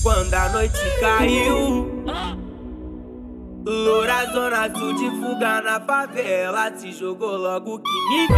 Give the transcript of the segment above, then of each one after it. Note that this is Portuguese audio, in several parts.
quando a noite caiu. Loura zona sul de fuga na favela, se jogou logo que me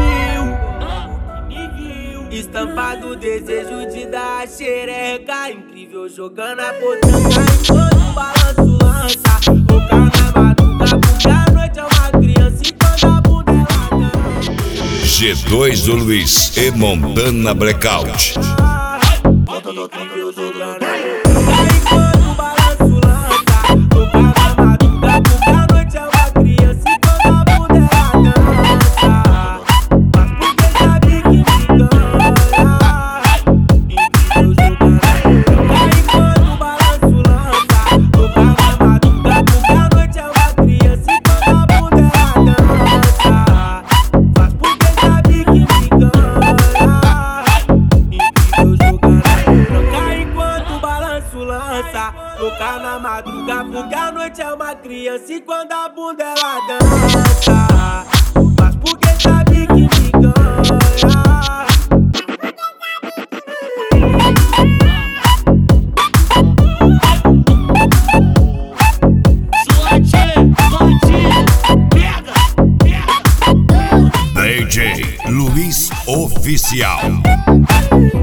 viu. Estampado desejo de dar a xereca, incrível jogando a potranca enquanto o balanço lança. Boca na madruga, porque a noite é uma criança e quando a bunda ela dança. G2 do Luiz e Montana Blackout. Incrível jogando a potranca enquanto o balanço lança. Boca na madruga, porque a noite é uma criança e quando a bunda ela dança. Mas porque sabe que me ganha. Incrível jogando a potranca enquanto o balanço lança. Boca na madruga, porque a noite é uma criança e quando a bunda ela dança. Mas porque sabe que me ganha. Incrível jogando a potranca enquanto o balanço lança. Boca na madruga, porque a noite é uma criança e quando a bunda ela dança. Mas porque sabe que me ganha. DJ Luiz Oficial.